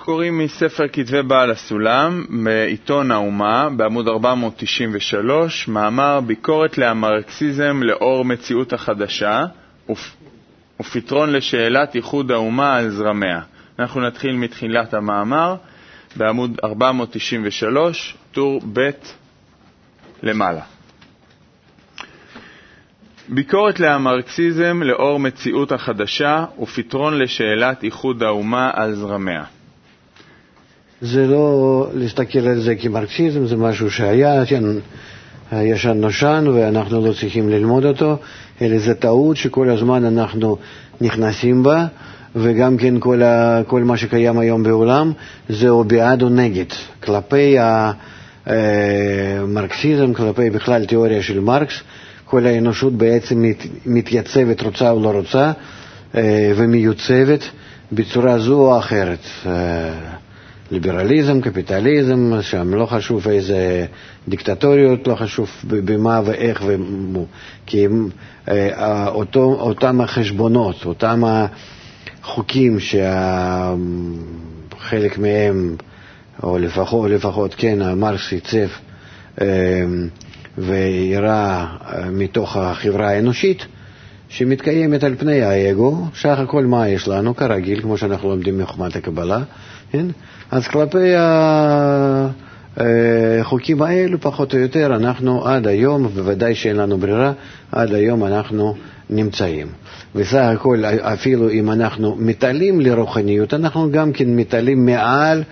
קוראים מספר כתבי בעל הסולם בעיתון האומה בעמוד 493, מאמר ביקורת להמרקסיזם לאור מציאות החדשה ופתרון לשאלת ייחוד האומה על זרמיה. אנחנו נתחיל מתחילת המאמר בעמוד 493, טור ב' למעלה. ביקורת להמרקסיזם לאור מציאות החדשה ופתרון לשאלת ייחוד האומה על זרמיה. זה לא להסתכל על זה כמרקסיזם, זה משהו שהיה ישן נושן ואנחנו לא צריכים ללמוד אותו, אלא זה טעות שכל הזמן אנחנו נכנסים בה, וגם כן כל מה שקיים היום בעולם זה או בעד או נגד, כלפי המרקסיזם, כלפי בכלל תיאוריה של מרקס. כל האנושות בעצם מתייצבת, רוצה או לא רוצה, ומיוצבת בצורה זו או אחרת. ליברליזם, קפיטליזם, שם לא חשוב איזה דיקטטוריות, לא חשוב במה ואיך ומו. כי אותם החשבונות, אותם החוקים שחלק מהם, או לפחות כן, מרקס ייצב, ויראה מתוך החברה האנושית שמתקיימת על פני האגו, שח הכל מה יש לנו, כרגיל, כמו שאנחנו לומדים מחוכמת הקבלה, כן? אז כלפי החוקים האלו, פחות או יותר, אנחנו עד היום, בוודאי שאין לנו ברירה, עד היום אנחנו נמצאים. וסך הכל, אפילו אם אנחנו מתעלים לרוחניות, אנחנו גם כן מתעלים מעל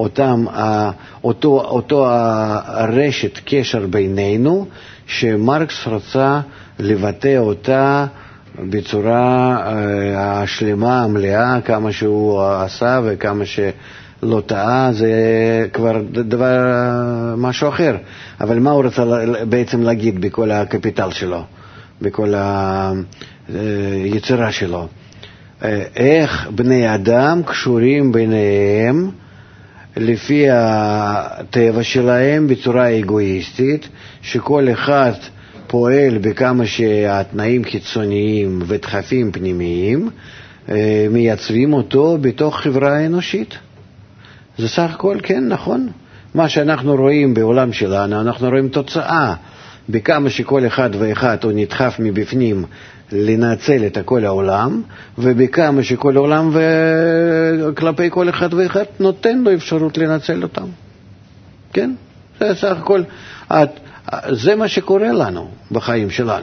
אותו הרשת קשר בינינו, שמרקס רצה לבטא אותה בצורה השלמה, המלאה, כמה שהוא עשה וכמה שלא טעה, זה כבר דבר משהו אחר. אבל מה הוא רצה בעצם להגיד בכל הקפיטל שלו, בכל היצירה שלו? איך בני אדם קשורים ביניהם לפי הטבע שלהם בצורה אגואיסטית, שכל אחד פועל בכמה שהתנאים חיצוניים ודחפים פנימיים מייצבים אותו בתוך חברה האנושית. זה סך הכל כן, נכון? מה שאנחנו רואים בעולם שלנו, אנחנו רואים תוצאה בכמה שכל אחד ואחד הוא נדחף מבפנים לנצל את כל העולם, ובכמה שכל העולם וכלפי כל אחד ואחד נותן לו אפשרות לנצל אותם. כן? זה סך הכל, זה מה שקורה לנו בחיים שלנו.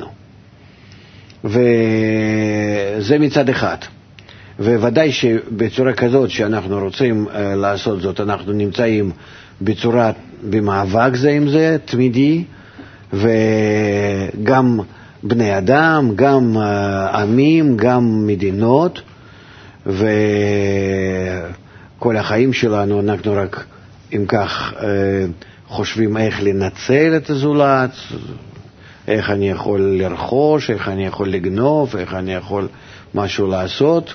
וזה מצד אחד. וודאי שבצורה כזאת שאנחנו רוצים לעשות זאת, אנחנו נמצאים במאבק זה עם זה, תמידי, וגם בני אדם, גם עמים, גם מדינות, וכל החיים שלנו אנחנו רק אם כך חושבים איך לנצל את הזולת, איך אני יכול לרכוש, איך אני יכול לגנוב, איך אני יכול משהו לעשות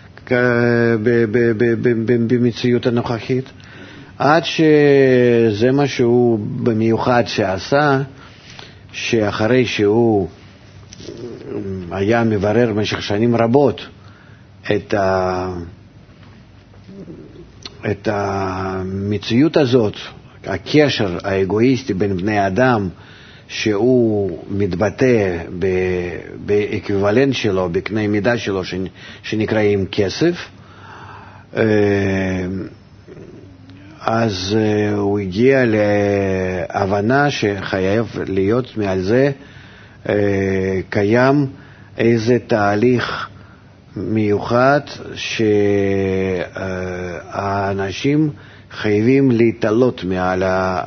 במציאות הנוכחית, עד שזה משהו במיוחד שעשה, שאחרי שהוא היה מברר במשך שנים רבות את המציאות הזאת, הקשר האגואיסטי בין בני אדם, שהוא מתבטא באקוויוולנט שלו, בקנה מידה שלו שנקראים כסף, אז הוא הגיע להבנה שחייב להיות מעל זה קיים איזה תהליך מיוחד שהאנשים חייבים להתעלות מעל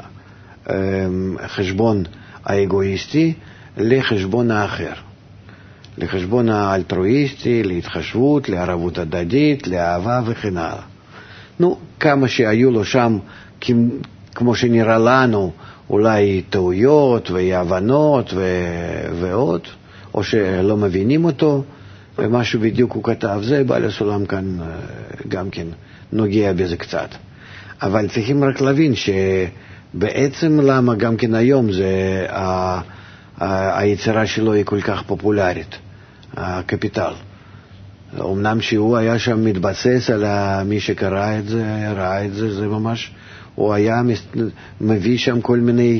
החשבון האגואיסטי לחשבון האחר, לחשבון האלטרואיסטי, להתחשבות, לערבות הדדית, לאהבה וכן הלאה. כמה שהיו לו שם, כמו שנראה לנו, אולי טעויות והבנות ועוד, או שלא מבינים אותו, ומשהו בדיוק הוא כתב, זה בעל הסולם כאן גם כן נוגע בזה קצת. אבל צריכים רק להבין שבעצם למה גם כן היום זה היצירה שלו היא כל כך פופולרית, הקפיטל. אמנם שהוא היה שם מתבסס על מי שקרא את זה, ראה את זה, זה ממש, הוא היה מביא שם כל מיני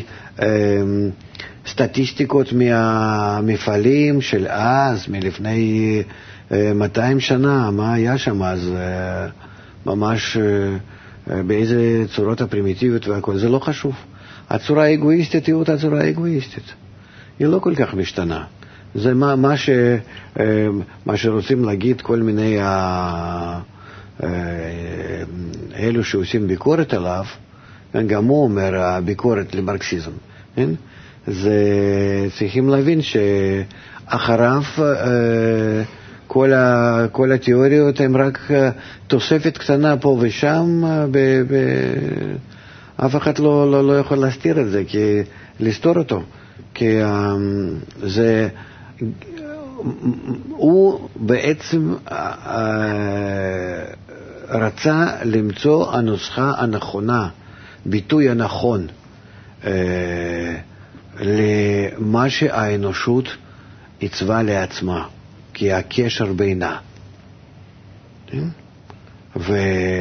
סטטיסטיקות מהמפעלים של אז, מלפני 200 שנה, מה היה שם אז, ממש באיזה צורות הפרימיטיביות והכל, זה לא חשוב. הצורה האגואיסטית היא אותה צורה האגואיסטית. היא לא כל כך משתנה. זה מה שרוצים להגיד כל מיני אלו שעושים ביקורת עליו, גם הוא אומר הביקורת למרקסיזם. זה צריכים להבין שאחריו כל התיאוריות הן רק תוספת קטנה פה ושם, אף אחד לא יכול להסתיר את זה, לסתור אותו. כי זה, הוא בעצם רצה למצוא הנוסחה הנכונה, ביטוי הנכון למה שהאנושות עיצבה לעצמה, כי הקשר בינה. ועד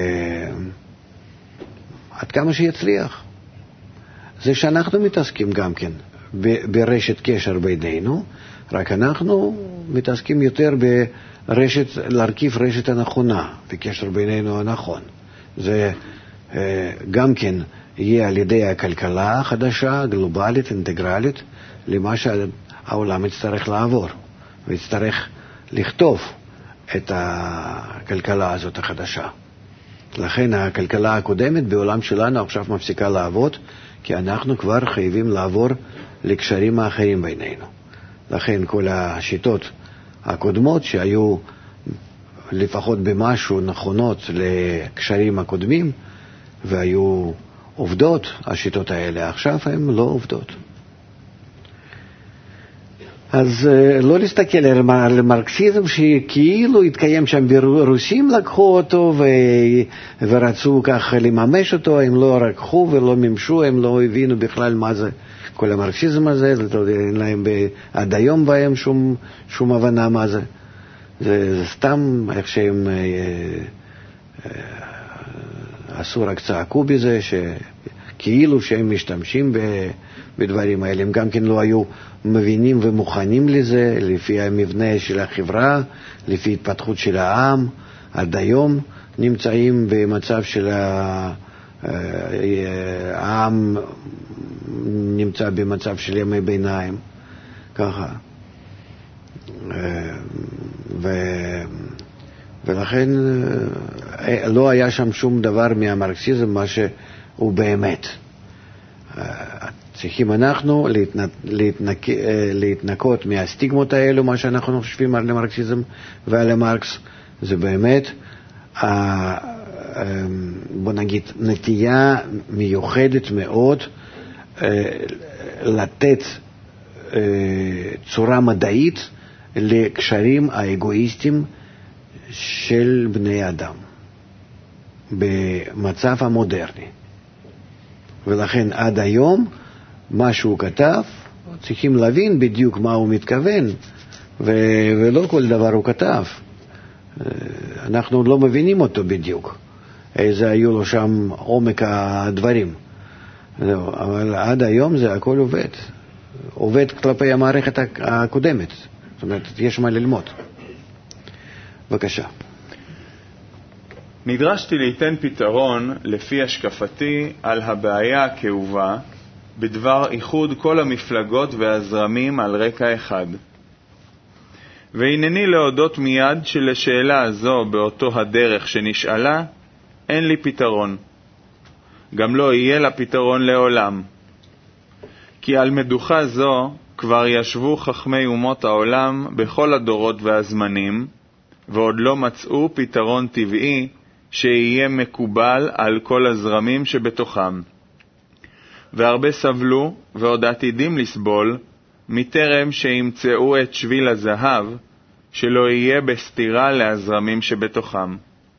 כמה שיצליח. זה שאנחנו מתעסקים גם כן ברשת קשר בינינו, רק אנחנו מתעסקים יותר להרכיב רשת הנכונה, בקשר בינינו הנכון. זה גם כן יהיה על ידי הכלכלה החדשה, גלובלית, אינטגרלית, למה שהעולם יצטרך לעבור, ויצטרך לכתוב את הכלכלה הזאת החדשה. לכן הכלכלה הקודמת בעולם שלנו עכשיו מפסיקה לעבוד, כי אנחנו כבר חייבים לעבור לקשרים האחרים בינינו. לכן כל השיטות הקודמות שהיו לפחות במשהו נכונות לקשרים הקודמים והיו עובדות, השיטות האלה עכשיו הן לא עובדות. אז לא להסתכל על מרקסיזם שכאילו התקיים שם ברוסים, לקחו אותו ורצו כך לממש אותו, הם לא לקחו ולא ממשו, הם לא הבינו בכלל מה זה כל המרקסיזם הזה, אין להם עד היום בהם שום הבנה מה זה. זה סתם איך שהם עשו, רק צעקו בזה, כאילו שהם משתמשים בדברים האלה. הם גם כן לא היו מבינים ומוכנים לזה, לפי המבנה של החברה, לפי התפתחות של העם. עד היום נמצאים במצב של העם נמצא במצב של ימי ביניים, ככה. ולכן לא היה שם שום דבר מהמרקסיזם מה שהוא באמת. צריכים אנחנו להתנקות מהסטיגמות האלו, מה שאנחנו חושבים על המרקסיזם ועל מרקס. זה באמת, בוא נגיד, נטייה מיוחדת מאוד לתת צורה מדעית לקשרים האגואיסטיים של בני אדם במצב המודרני. ולכן עד היום מה שהוא כתב צריכים להבין בדיוק מה הוא מתכוון, ולא כל דבר הוא כתב, אנחנו לא מבינים אותו בדיוק, איזה היו לו שם עומק הדברים. אבל עד היום זה הכל עובד כלפי המערכת הקודמת. זאת אומרת, יש מה ללמוד. בבקשה. נדרשתי ליתן פתרון לפי השקפתי על הבעיה הכאובה בדבר איחוד כל המפלגות והזרמים על רקע אחד. והנני להודות מיד שלשאלה הזו באותו הדרך שנשאלה, אין לי פתרון. גם לא יהיה לה פתרון לעולם. כי על מדוכה זו כבר ישבו חכמי אומות העולם בכל הדורות והזמנים, ועוד לא מצאו פתרון טבעי שיהיה מקובל על כל הזרמים שבתוכם. והרבה סבלו ועוד עתידים לסבול מטרם שימצאו את שביל הזהב שלא יהיה בסתירה להזרמים שבתוכם.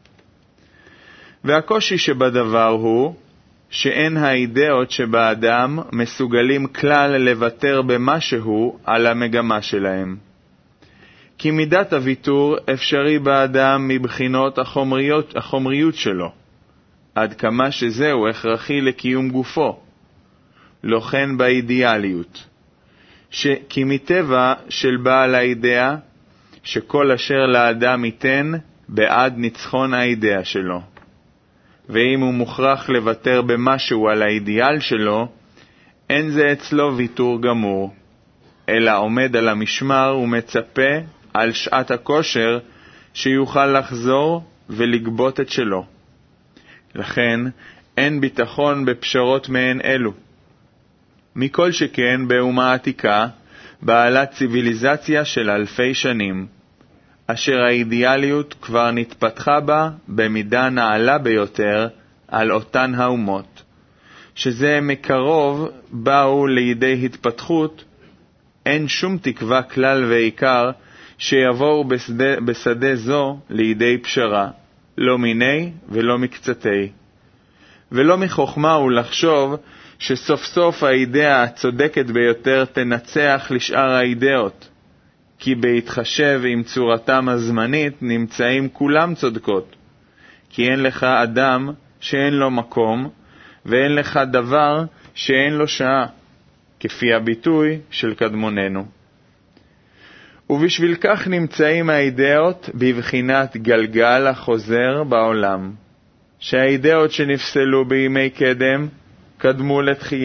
והקושי שבדבר הוא שאין האידאות שבאדם מסוגלים כלל לוותר במשהו על המגמה שלהם. כי מידת הוויתור אפשרי באדם מבחינות החומריות שלו, עד כמה שזהו הכרחי לקיום גופו. לא כן באידיאליות, כי מטבע של בעל האידאה, שכל אשר לאדם ייתן בעד ניצחון האידאה שלו. ואם הוא מוכרח לוותר במשהו על האידיאל שלו, אין זה אצלו ויתור גמור, אלא עומד על המשמר ומצפה על שעת הכושר שיוכל לחזור ולגבות את שלו. לכן אין ביטחון בפשרות מהן אלו. מכל שכן באומה עתיקה, בעלת ציביליזציה של אלפי שנים, אשר האידיאליות כבר נתפתחה בה במידה נעלה ביותר על אותן האומות, שזה מקרוב באו לידי התפתחות, אין שום תקווה כלל ועיקר שיבואו בשדה זו לידי פשרה, לא מיני ולא מקצתי. ולא מחוכמה הוא לחשוב שסוף סוף האידאה הצודקת ביותר תנצח לשאר האידאות, כי בהתחשב עם צורתם הזמנית נמצאים כולם צודקות, כי אין לך אדם שאין לו מקום, ואין לך דבר שאין לו שעה, כפי הביטוי של קדמוננו. ובשביל כך נמצאים האידאות בבחינת גלגל החוזר בעולם, שהאידאות שנפסלו בימי קדם קמו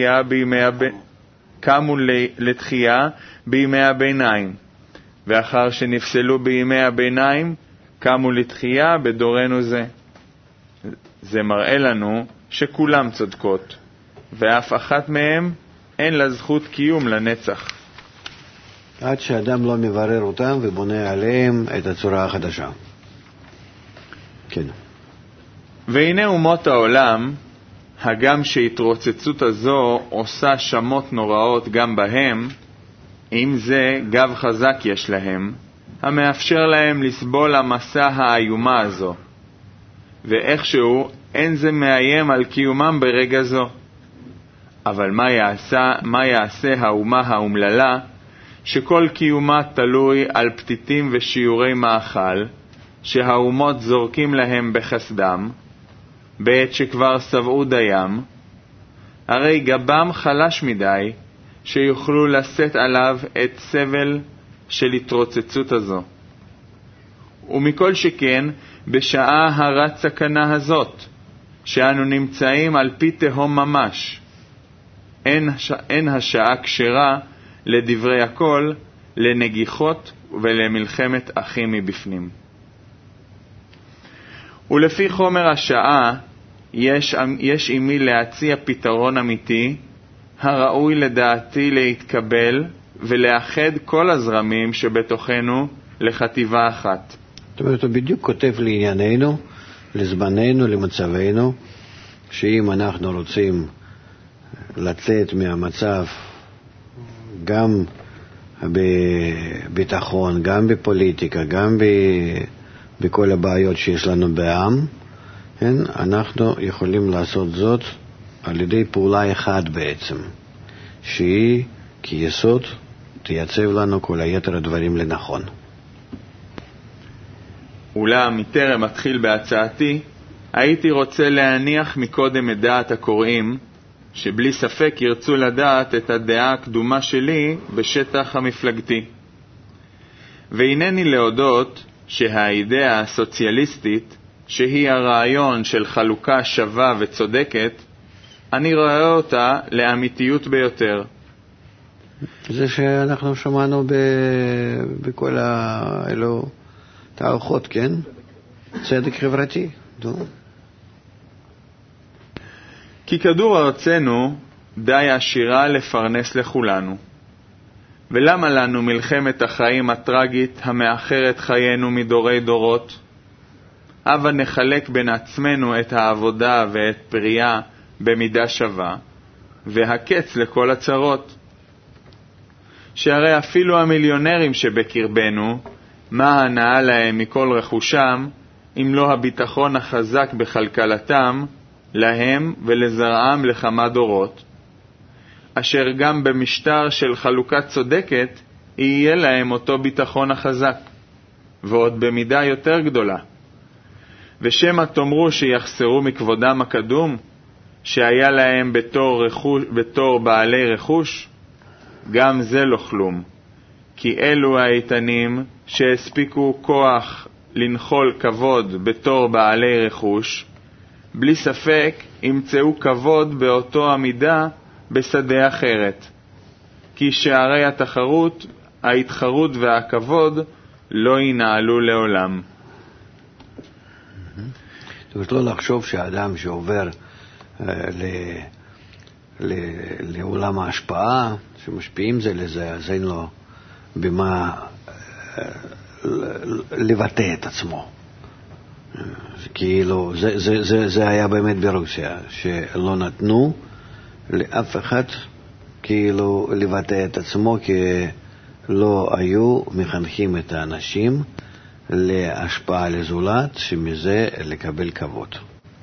לתחייה בימי הביניים, ואחר שנפסלו בימי הביניים קמו לתחייה בדורנו זה. זה מראה לנו שכולם צודקות, ואף אחת מהם אין לה זכות קיום לנצח. עד שאדם לא מברר אותם ובונה עליהם את הצורה החדשה. כן. והנה אומות העולם, הגם שהתרוצצות הזו עושה שמות נוראות גם בהם, עם זה גב חזק יש להם, המאפשר להם לסבול המסע האיומה הזו, ואיכשהו אין זה מאיים על קיומם ברגע זו. אבל מה יעשה האומה האומללה, שכל קיומה תלוי על פתיתים ושיעורי מאכל, שהאומות זורקים להם בחסדם, בעת שכבר סבעו דיים, הרי גבם חלש מדי, שיוכלו לשאת עליו את סבל של התרוצצות הזו. ומכל שכן, בשעה הרת סכנה הזאת, שאנו נמצאים על פי תהום ממש, אין השעה כשרה לדברי הכל, לנגיחות ולמלחמת אחים מבפנים. ולפי חומר השעה, יש עמי להציע פתרון אמיתי, הראוי לדעתי להתקבל ולאחד כל הזרמים שבתוכנו לחטיבה אחת. זאת אומרת, הוא בדיוק כותב לענייננו, לזמננו, למצבנו, שאם אנחנו רוצים לצאת מהמצב גם בביטחון, גם בפוליטיקה, גם בכל הבעיות שיש לנו בעם, אנחנו יכולים לעשות זאת על ידי פעולה אחת בעצם, שהיא כיסוד תייצב לנו כל היתר הדברים לנכון. אולם מטרם מתחיל בהצעתי, הייתי רוצה להניח מקודם את דעת הקוראים, שבלי ספק ירצו לדעת את הדעה הקדומה שלי בשטח המפלגתי. והנני להודות שהאידאה הסוציאליסטית, שהיא הרעיון של חלוקה שווה וצודקת, אני רואה אותה לאמיתיות ביותר. זה שאנחנו שמענו בכל האלו תערוכות, כן? צדק חברתי. כי כדור ארצנו די עשירה לפרנס לכולנו. ולמה לנו מלחמת החיים הטרגית המאחרת חיינו מדורי דורות? הבה נחלק בין עצמנו את העבודה ואת פרייה במידה שווה, והקץ לכל הצרות. שהרי אפילו המיליונרים שבקרבנו, מה הנאה להם מכל רכושם, אם לא הביטחון החזק בכלכלתם, להם ולזרעם לכמה דורות, אשר גם במשטר של חלוקה צודקת יהיה להם אותו ביטחון החזק. ועוד במידה יותר גדולה. ושמה תאמרו שיחסרו מכבודם הקדום, שהיה להם בתור בעלי רכוש, גם זה לא כלום. כי אלו האיתנים שהספיקו כוח לנחול כבוד בתור בעלי רכוש, בלי ספק ימצאו כבוד באותו המידה בשדה אחרת. כי שערי התחרות, ההתחרות והכבוד לא ינעלו לעולם. זאת אומרת, לא לחשוב שהאדם שעובר לעולם ההשפעה, שמשפיעים זה לזה, אז אין לו במה לבטא את עצמו. כאילו, זה היה באמת ברוסיה, שלא נתנו לאף אחד כאילו לבטא את עצמו, כי לא היו מחנכים את האנשים להשפעה לזולת, שמזה לקבל כבוד.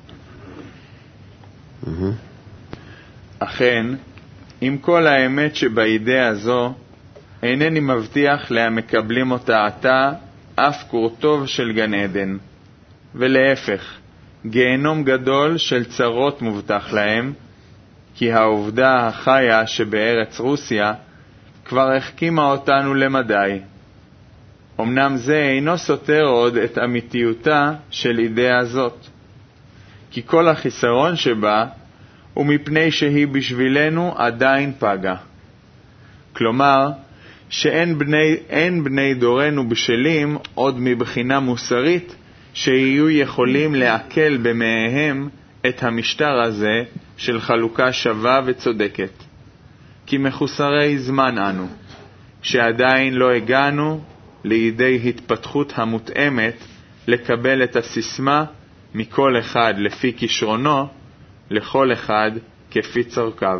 אכן, עם כל האמת שבידיעה זו, אינני מבטיח להמקבלים אותה עתה אף קורטוב של גן עדן, ולהפך, גיהנום גדול של צרות מובטח להם, כי העובדה החיה שבארץ רוסיה כבר החכימה אותנו למדי. אמנם זה אינו סותר עוד את אמיתיותה של אידאה זאת, כי כל החיסרון שבה הוא מפני שהיא בשבילנו עדיין פגה. כלומר, שאין בני דורנו בשלים עוד מבחינה מוסרית שיהיו יכולים לעכל במאיהם את המשטר הזה של חלוקה שווה וצודקת. כי מחוסרי זמן אנו, שעדיין לא הגענו לידי התפתחות המותאמת לקבל את הסיסמה מכל אחד לפי כישרונו, לכל אחד כפי צורכיו.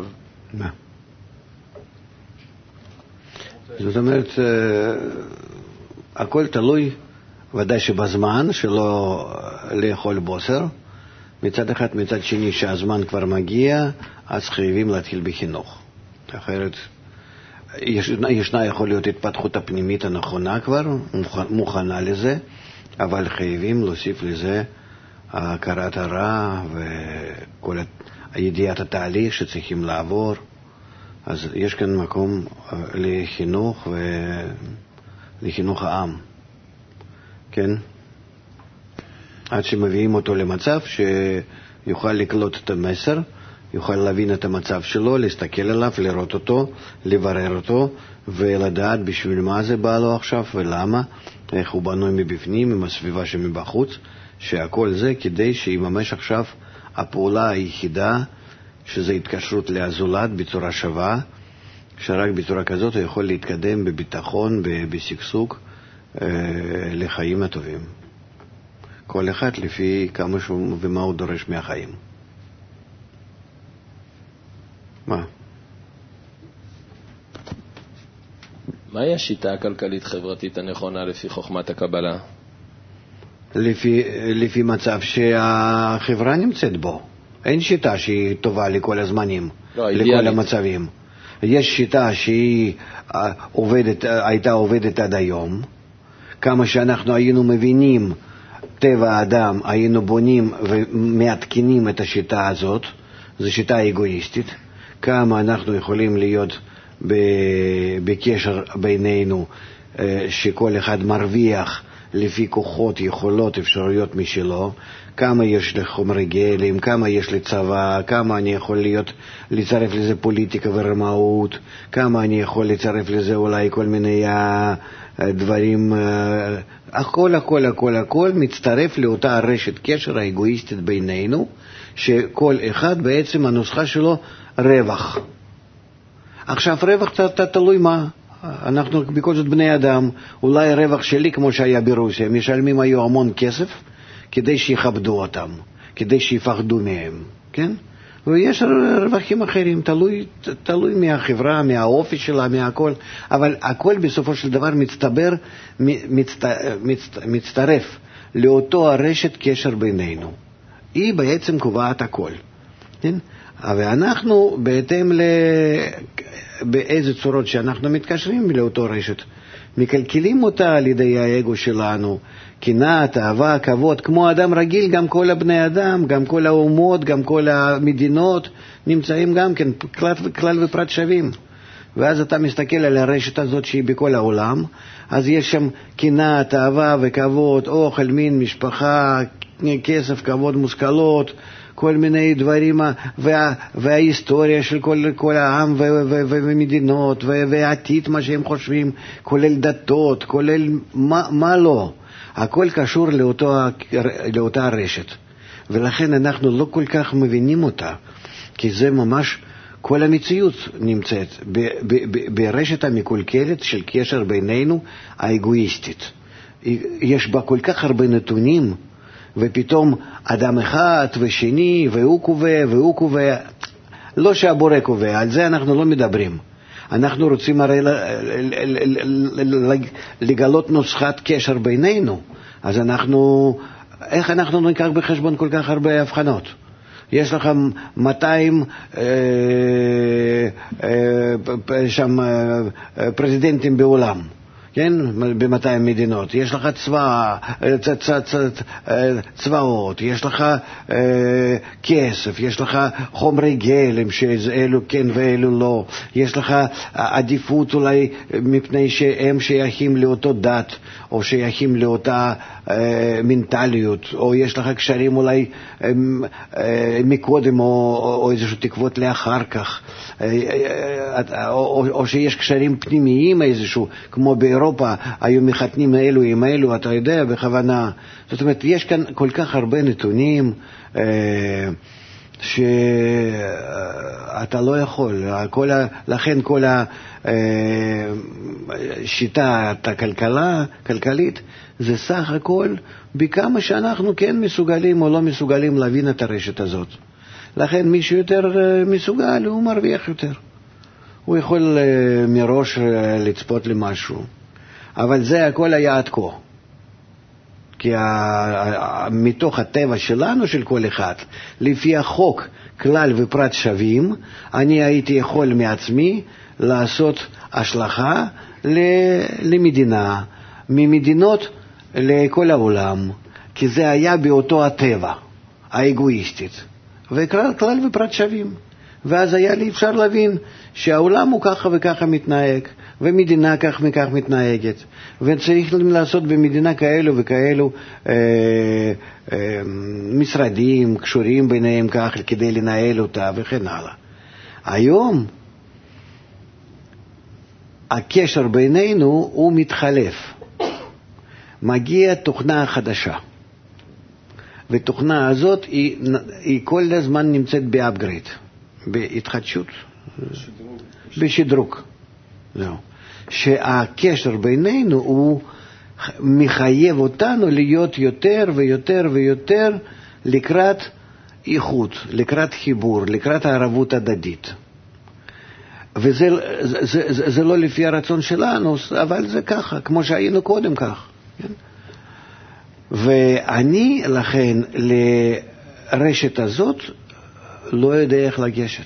זאת אומרת, הכל תלוי, ודאי שבזמן שלא לאכול בוסר, מצד אחד, מצד שני שהזמן כבר מגיע, אז חייבים להתחיל בחינוך. אחרת, ישנה יכול להיות התפתחות הפנימית הנכונה כבר, מוכנה לזה, אבל חייבים להוסיף לזה הכרת הרע וכל הידיעת התהליך שצריכים לעבור. אז יש כאן מקום לחינוך ולחינוך העם, כן? עד שמביאים אותו למצב שיוכל לקלוט את המסר, יוכל להבין את המצב שלו, להסתכל עליו, לראות אותו, לברר אותו, ולדעת בשביל מה זה בא לו עכשיו ולמה, איך הוא בנוי מבפנים, עם הסביבה שמבחוץ, שהכל זה כדי שיממש עכשיו הפעולה היחידה, שזה התקשרות להזולת בצורה שווה, שרק בצורה כזאת הוא יכול להתקדם בביטחון, בשגשוג, לחיים הטובים. כל אחד לפי כמה שהוא ומה הוא דורש מהחיים. מה? מהי השיטה הכלכלית-חברתית הנכונה לפי חוכמת הקבלה? לפי מצב שהחברה נמצאת בו. אין שיטה שהיא טובה לכל הזמנים, לכל המצבים. יש שיטה שהיא הייתה עובדת עד היום. כמה שאנחנו היינו מבינים טבע האדם, היינו בונים ומעדכנים את השיטה הזאת. זו שיטה אגואיסטית. כמה אנחנו יכולים להיות בקשר בינינו, שכל אחד מרוויח לפי כוחות, יכולות, אפשרויות משלו, כמה יש לחומרי גלם, כמה יש לצבא, כמה אני יכול לצרף לזה פוליטיקה ורמאות, כמה אני יכול לצרף לזה אולי כל מיני דברים, הכל מצטרף לאותה רשת קשר האגואיסטית בינינו, שכל אחד בעצם הנוסחה שלו רווח. עכשיו רווח תלוי מה, אנחנו בכל זאת בני אדם, אולי רווח שלי כמו שהיה ברוסיה, משלמים היו המון כסף כדי שיכבדו אותם, כדי שיפחדו מהם, כן? ויש רווחים אחרים, תלוי מהחברה, מהאופי שלה, מהכל, אבל הכל בסופו של דבר מצטרף לאותו הרשת קשר בינינו. היא בעצם קובעת הכל, כן? ואנחנו בהתאם באיזה צורות שאנחנו מתקשרים לאותו רשת מקלקלים אותה על ידי האגו שלנו, קנאת, אהבה, כבוד, כמו אדם רגיל, גם כל הבני אדם, גם כל האומות, גם כל המדינות, נמצאים גם כן כלל ופרט שווים. ואז אתה מסתכל על הרשת הזאת שהיא בכל העולם, אז יש שם קנאת, אהבה וכבוד, אוכל, מין, משפחה, כסף, כבוד, מושכלות, כל מיני דברים, וההיסטוריה של כל העם ומדינות, והעתיד, מה שהם חושבים, כולל דתות, כולל מה לא. הכל קשור לאותה רשת. ולכן אנחנו לא כל כך מבינים אותה, כי זה ממש, כל המציאות נמצאת ברשת המקולקלת של קשר בינינו האגואיסטית. יש בה כל כך הרבה נתונים, ופתאום אדם אחד ושני, והוא קובע והוא קובע. לא שהבורא קובע, על זה אנחנו לא מדברים. אנחנו רוצים הרי לגלות נוסחת קשר בינינו. אז איך אנחנו ניקח בחשבון כל כך הרבה הבחנות? יש לך 200 שם פרזידנטים בעולם, כן? ב-200 מדינות. יש לך צבאות, יש לך כסף, יש לך חומרי גלם שאלו כן ואלו לא, יש לך עדיפות אולי מפני שהם שייכים לאותו דת או שייכים לאותה מנטליות, או יש לך קשרים אולי מקודם או איזשהו תקוות לאחר כך, או שיש קשרים פנימיים איזשהו, כמו באירופה היו מחתנים אלו עם אלו, אתה יודע, בכוונה. זאת אומרת, יש כאן כל כך הרבה נתונים שאתה לא יכול. לכן כל השיטה הכלכלית זה סך הכל בכמה שאנחנו כן מסוגלים או לא מסוגלים להבין את הרשת הזאת. לכן מי שיותר מסוגל הוא מרוויח יותר. הוא יכול מראש לצפות למשהו. אבל זה הכל היה עד כה. כי מתוך הטבע שלנו, של כל אחד, לפי החוק כלל ופרט שווים, אני הייתי יכול מעצמי לעשות השלכה למדינה, ממדינות לכל העולם, כי זה היה באותו הטבע, האגואיסטית. וכלל ופרט שווים. ואז היה לי אפשר להבין שהעולם הוא ככה וככה מתנהג, ומדינה כך וכך מתנהגת, וצריך לעשות במדינה כאלו וכאלו משרדים קשורים ביניהם כך כדי לנהל אותה וכן הלאה. היום הקשר בינינו הוא מתחלף. מגיעה תוכנה חדשה, ותוכנה הזאת היא כל הזמן נמצאת באפגרייד, בהתחדשות, בשדרוג. זהו. שהקשר בינינו הוא מחייב אותנו להיות יותר ויותר ויותר לקראת איכות, לקראת חיבור, לקראת הערבות הדדית. וזה לא לפי הרצון שלנו, אבל זה ככה, כמו שהיינו קודם כך. כן? ואני לכן לרשת הזאת לא יודע איך לגשת.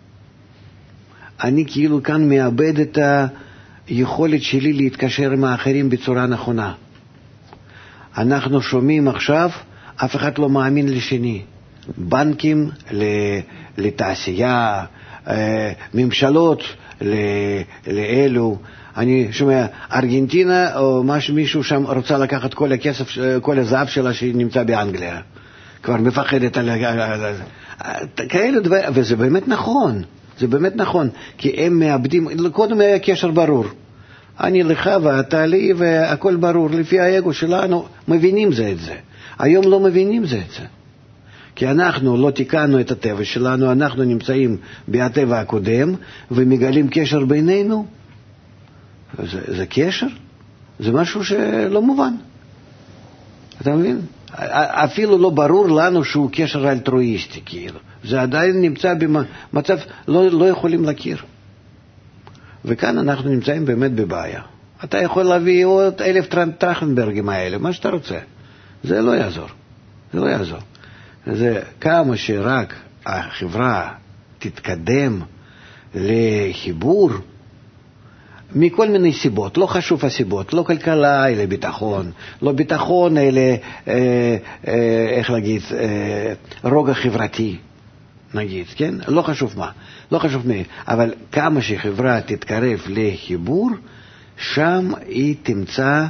אני כאילו כאן מאבד את היכולת שלי להתקשר עם האחרים בצורה נכונה. אנחנו שומעים עכשיו, אף אחד לא מאמין לשני. בנקים לתעשייה, ממשלות לאלו. אני שומע, ארגנטינה או מישהו שם רוצה לקחת כל הכסף, כל הזהב שלה שנמצא באנגליה. כבר מפחדת על כאלה דבר, וזה באמת נכון. זה באמת נכון, כי הם מאבדים, קודם היה קשר ברור. אני לך ואתה לי והכל ברור. לפי האגו שלנו מבינים זה את זה. היום לא מבינים זה את זה. כי אנחנו לא תיקנו את הטבע שלנו, אנחנו נמצאים בטבע הקודם ומגלים קשר בינינו. זה קשר? זה משהו שלא מובן. אתה מבין? אפילו לא ברור לנו שהוא קשר אלטרואיסטי, כאילו. זה עדיין נמצא במצב לא יכולים להכיר. וכאן אנחנו נמצאים באמת בבעיה. אתה יכול להביא עוד 1000 טרכטנברגים האלה, מה שאתה רוצה. זה לא יעזור. זה לא יעזור. זה כמה שרק החברה תתקדם לחיבור מכל מיני סיבות, לא חשוב הסיבות, לא כלכלה אלא ביטחון, לא ביטחון אלא, איך להגיד, רוגע חברתי, נגיד, כן? לא חשוב מה, לא חשוב מי, אבל כמה שחברה תתקרב לחיבור, שם היא תמצא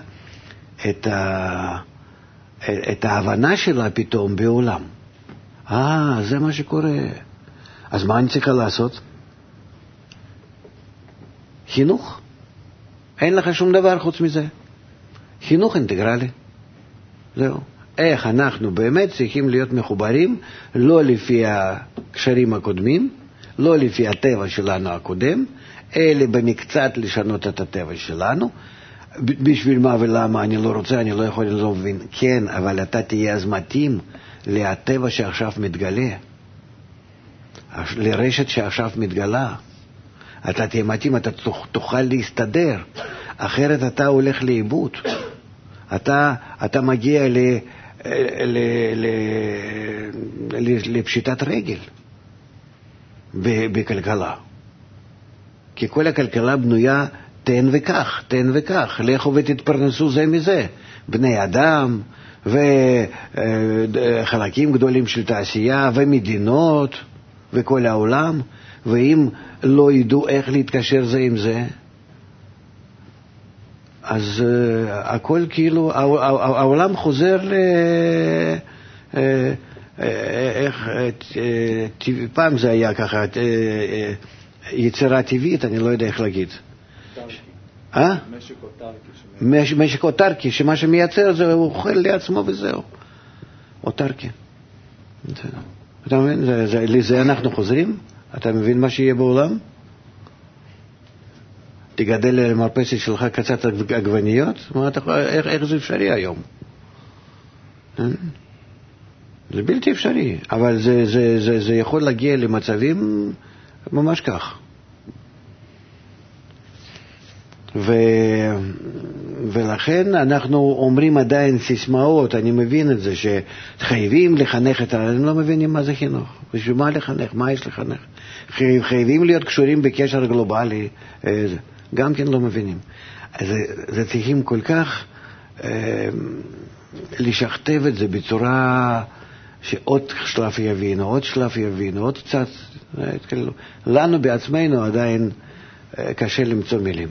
את ההבנה שלה פתאום בעולם. זה מה שקורה. אז מה אני צריכה לעשות? חינוך. אין לך שום דבר חוץ מזה. חינוך אינטגרלי. זהו. איך אנחנו באמת צריכים להיות מחוברים, לא לפי הקשרים הקודמים, לא לפי הטבע שלנו הקודם, אלא במקצת לשנות את הטבע שלנו. בשביל מה ולמה אני לא רוצה, אני לא יכול, אני לא מבין. כן, אבל אתה תהיה אז מתאים לטבע שעכשיו מתגלה, לרשת שעכשיו מתגלה. אתה תהיה מתאים, אתה תוכל להסתדר, אחרת אתה הולך לאיבוד. אתה מגיע לפשיטת רגל בכלכלה. כי כל הכלכלה בנויה תן וכך, תן וכך, לכו ותתפרנסו זה מזה. בני אדם וחלקים גדולים של תעשייה ומדינות וכל העולם, ואם לא ידעו איך להתקשר זה עם זה, אז הכל כאילו, העולם חוזר פעם זה היה ככה, יצירה טבעית, אני לא יודע איך להגיד. משק אוטרקי, שמה שמייצר זה הוא אוכל לעצמו וזהו. אוטרקי. אתה מבין? לזה אנחנו חוזרים? אתה מבין מה שיהיה בעולם? תגדל למרפסת שלך קצת עגבניות? איך זה אפשרי היום? זה בלתי אפשרי, אבל זה יכול להגיע למצבים ממש כך. ולכן אנחנו אומרים עדיין סיסמאות, אני מבין את זה, שחייבים לחנך אני לא מבינים מה זה חינוך, בשביל מה לחנך, מה יש לחנך, חייבים להיות קשורים בקשר גלובלי, גם כן לא מבינים. זה צריכים כל כך לשכתב את זה בצורה שעוד שלב יבינו, עוד שלב יבינו, עוד קצת, לנו בעצמנו עדיין קשה למצוא מילים.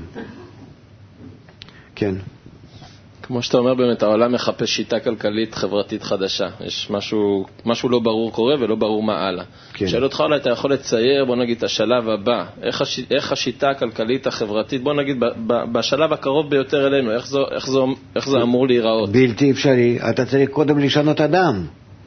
כן. כמו שאתה אומר, באמת העולם מחפש שיטה כלכלית חברתית חדשה. יש משהו לא ברור קורה ולא ברור מה הלאה. כן. שאל אותך אולי אתה יכול לצייר, בוא נגיד, את השלב הבא. איך השיטה הכלכלית החברתית, בוא נגיד, בשלב הקרוב ביותר אלינו, איך זה אמור להיראות? בלתי אפשרי. אתה צריך קודם לשנות אדם.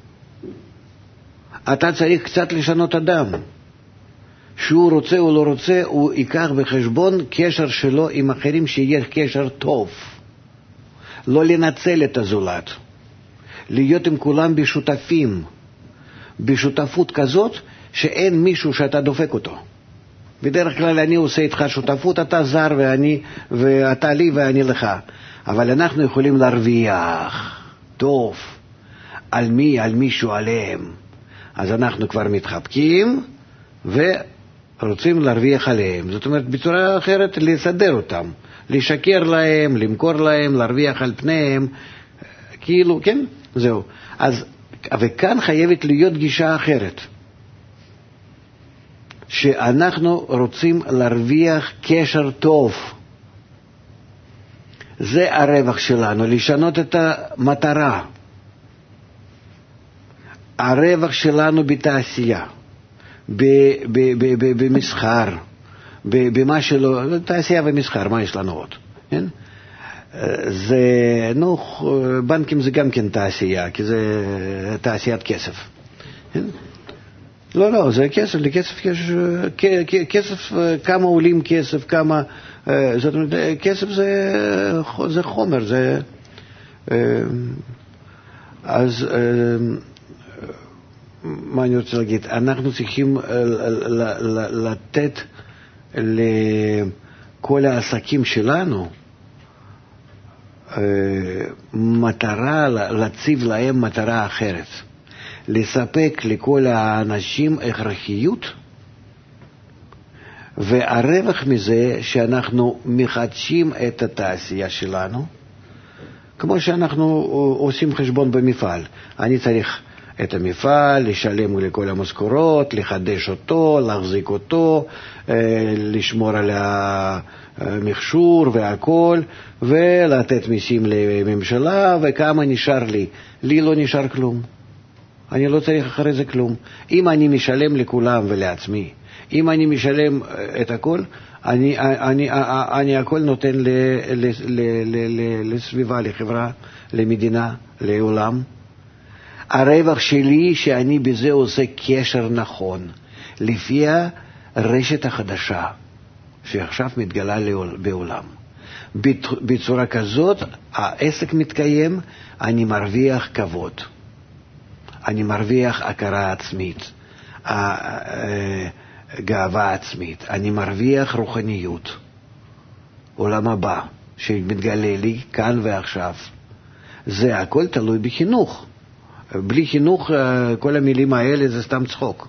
אתה צריך קצת לשנות אדם. שהוא רוצה או לא רוצה, הוא ייקח בחשבון קשר שלו עם אחרים, שיהיה קשר טוב. לא לנצל את הזולת. להיות עם כולם בשותפים. בשותפות כזאת שאין מישהו שאתה דופק אותו. בדרך כלל אני עושה איתך שותפות, אתה זר ואתה לי ואני לך. אבל אנחנו יכולים להרוויח טוב. על מי? על מישהו עליהם. אז אנחנו כבר מתחבקים ורוצים להרוויח עליהם. זאת אומרת, בצורה אחרת לסדר אותם. לשקר להם, למכור להם, להרוויח על פניהם, כאילו, כן, זהו. אז, וכאן חייבת להיות גישה אחרת. שאנחנו רוצים להרוויח קשר טוב. זה הרווח שלנו, לשנות את המטרה. הרווח שלנו בתעשייה, במסחר, במה שלא, תעשייה ומסחר, מה יש לנו עוד? כן? זה, בנקים זה גם כן תעשייה, כי זה תעשיית כסף. כן? לא, זה כסף, לכסף יש, כסף, כמה עולים כסף, כמה, זאת אומרת, כסף זה חומר, זה, אז, מה אני רוצה להגיד? אנחנו צריכים לתת לכל העסקים שלנו מטרה, להציב להם מטרה אחרת. לספק לכל האנשים הכרחיות והרווח מזה שאנחנו מחדשים את התעשייה שלנו, כמו שאנחנו עושים חשבון במפעל. אני צריך את המפעל, לשלם לכל המשכורות, לחדש אותו, להחזיק אותו, לשמור על המכשור והכל, ולתת מיסים לממשלה, וכמה נשאר לי? לי לא נשאר כלום. אני לא צריך אחרי זה כלום. אם אני משלם לכולם ולעצמי, אם אני משלם את הכל, אני הכל נותן לסביבה, לחברה, למדינה, לעולם. הרווח שלי שאני בזה עושה קשר נכון, לפי הרשת החדשה שעכשיו מתגלה בעולם. בצורה כזאת העסק מתקיים, אני מרוויח כבוד, אני מרוויח הכרה עצמית, גאווה עצמית, אני מרוויח רוחניות, עולם הבא שמתגלה לי כאן ועכשיו. זה הכל תלוי בחינוך. בלי חינוך כל המילים האלה זה סתם צחוק.